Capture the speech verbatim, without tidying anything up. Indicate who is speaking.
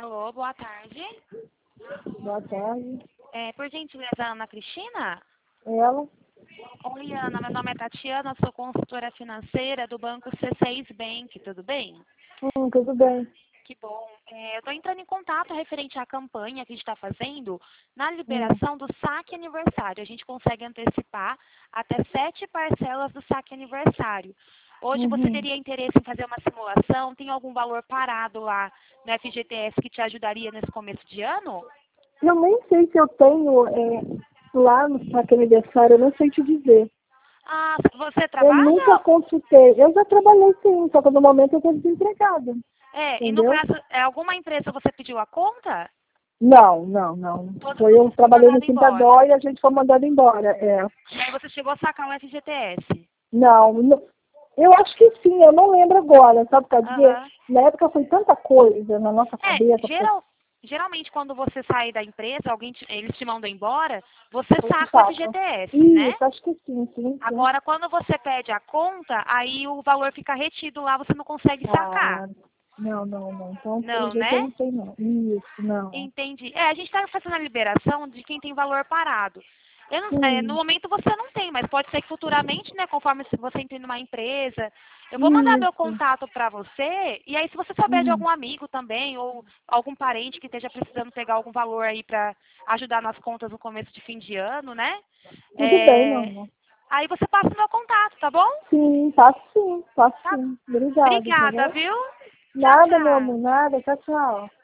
Speaker 1: Alô, boa tarde.
Speaker 2: Boa tarde.
Speaker 1: É, por gentileza, Ana Cristina?
Speaker 2: Ela?
Speaker 1: Oi, Ana, meu nome é Tatiana, sou consultora financeira do Banco C seis Bank, tudo bem?
Speaker 2: Hum, tudo bem.
Speaker 1: Que bom. É, eu estou entrando em contato referente à campanha que a gente está fazendo na
Speaker 2: Hum.
Speaker 1: liberação do saque aniversário. A gente consegue antecipar até sete parcelas do saque aniversário. Hoje você
Speaker 2: Uhum.
Speaker 1: teria interesse em fazer uma simulação? Tem algum valor parado lá no F G T S que te ajudaria nesse começo de ano?
Speaker 2: Eu nem sei se eu tenho é, lá no naquele aniversário, eu não sei te dizer.
Speaker 1: Ah, você
Speaker 2: Eu nunca
Speaker 1: trabalha?
Speaker 2: consultei. Eu já trabalhei sim, só que no momento eu estou desempregada.
Speaker 1: É, e no
Speaker 2: Entendeu?
Speaker 1: caso, é alguma empresa você pediu a conta?
Speaker 2: Não, não, não.
Speaker 1: Todo
Speaker 2: Foi
Speaker 1: mundo
Speaker 2: eu
Speaker 1: foi
Speaker 2: trabalhei no
Speaker 1: mandado embora.
Speaker 2: Quintadó e a gente foi mandado embora. É.
Speaker 1: E aí você chegou a sacar o F G T S?
Speaker 2: Não, não, eu acho que sim, eu não lembro agora, sabe por quê?
Speaker 1: Aham.
Speaker 2: Na época foi tanta coisa na nossa
Speaker 1: É,
Speaker 2: cabeça, foi,
Speaker 1: geral, geralmente quando você sai da empresa, alguém te- eles te mandam embora, você
Speaker 2: foi de
Speaker 1: saca o
Speaker 2: fato.
Speaker 1: F G T S, né?
Speaker 2: Isso, acho que sim, sim, sim.
Speaker 1: Agora, quando você pede a conta, aí o valor fica retido lá, você não consegue sacar.
Speaker 2: Ah, não, não, não. Então, pelo
Speaker 1: Não,
Speaker 2: jeito eu
Speaker 1: né?
Speaker 2: não sei não. Isso, não.
Speaker 1: Entendi. É, a gente está fazendo a liberação de quem tem valor parado. Eu não- é, no
Speaker 2: Sim,
Speaker 1: momento você não tem, mas pode ser que futuramente, né, conforme se você entrar numa empresa, eu vou mandar meu
Speaker 2: isso.
Speaker 1: contato para você, e aí se você souber de
Speaker 2: Uhum.
Speaker 1: algum amigo também, ou algum parente que esteja precisando pegar algum valor aí para ajudar nas contas no começo de fim de ano, né?
Speaker 2: Tudo bem, meu
Speaker 1: É,
Speaker 2: amor.
Speaker 1: aí você passa o meu contato, tá bom?
Speaker 2: Sim, faço sim, faço
Speaker 1: Tá.
Speaker 2: sim. Obrigada, tá
Speaker 1: Obrigada,
Speaker 2: bom?
Speaker 1: viu? Tchau,
Speaker 2: Nada, meu
Speaker 1: tchau.
Speaker 2: amor, nada. Tchau, tchau.